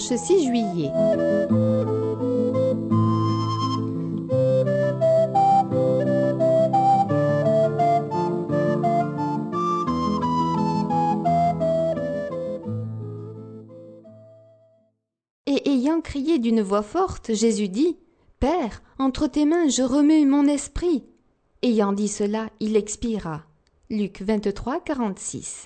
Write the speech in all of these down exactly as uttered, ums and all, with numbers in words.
dimanche six juillet. Et ayant crié d'une voix forte, Jésus dit « Père, entre tes mains je remets mon esprit. » Ayant dit cela, il expira. Luc vingt-trois, quarante-six.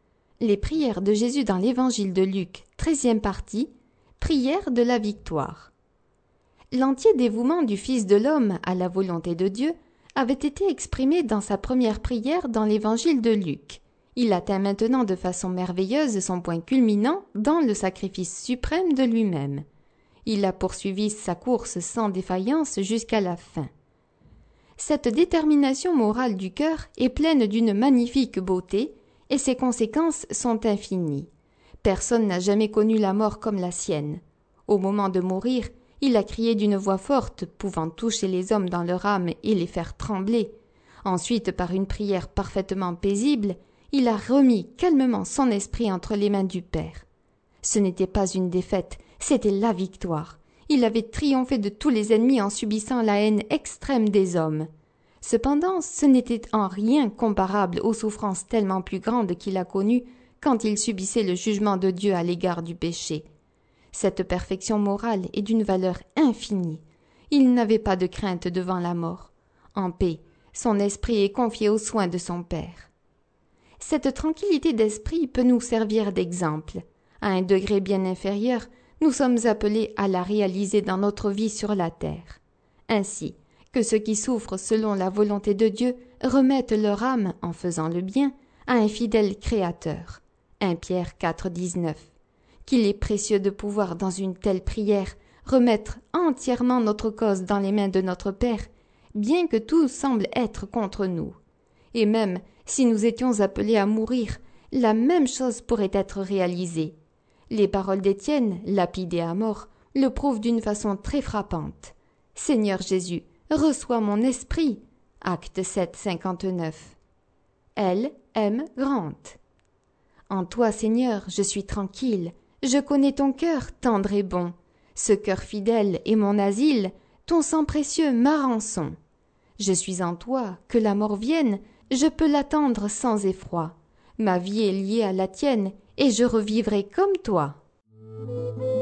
Les prières de Jésus dans l'évangile de Luc, treizième partie, prière de la victoire. L'entier dévouement du Fils de l'homme à la volonté de Dieu avait été exprimé dans sa première prière dans l'évangile de Luc. Il atteint maintenant de façon merveilleuse son point culminant dans le sacrifice suprême de lui-même. Il a poursuivi sa course sans défaillance jusqu'à la fin. Cette détermination morale du cœur est pleine d'une magnifique beauté et ses conséquences sont infinies. Personne n'a jamais connu la mort comme la sienne. Au moment de mourir, il a crié d'une voix forte, pouvant toucher les hommes dans leur âme et les faire trembler. Ensuite, par une prière parfaitement paisible, il a remis calmement son esprit entre les mains du Père. Ce n'était pas une défaite, c'était la victoire. Il avait triomphé de tous les ennemis en subissant la haine extrême des hommes. Cependant, ce n'était en rien comparable aux souffrances tellement plus grandes qu'il a connues quand il subissait le jugement de Dieu à l'égard du péché. Cette perfection morale est d'une valeur infinie. Il n'avait pas de crainte devant la mort. En paix, son esprit est confié aux soins de son Père. Cette tranquillité d'esprit peut nous servir d'exemple. À un degré bien inférieur, nous sommes appelés à la réaliser dans notre vie sur la terre. Ainsi, que ceux qui souffrent selon la volonté de Dieu remettent leur âme, en faisant le bien, à un fidèle Créateur. premier Pierre quatre, dix-neuf. Qu'il est précieux de pouvoir, dans une telle prière, remettre entièrement notre cause dans les mains de notre Père, bien que tout semble être contre nous. Et même si nous étions appelés à mourir, la même chose pourrait être réalisée. Les paroles d'Étienne, lapidé à mort, le prouvent d'une façon très frappante. « Seigneur Jésus, reçois mon esprit » Acte sept, cinquante-neuf. L. M. Grant. En toi, Seigneur, je suis tranquille. Je connais ton cœur tendre et bon. Ce cœur fidèle est mon asile, ton sang précieux ma rançon. Je suis en toi, que la mort vienne, je peux l'attendre sans effroi. Ma vie est liée à la tienne, et je revivrai comme toi.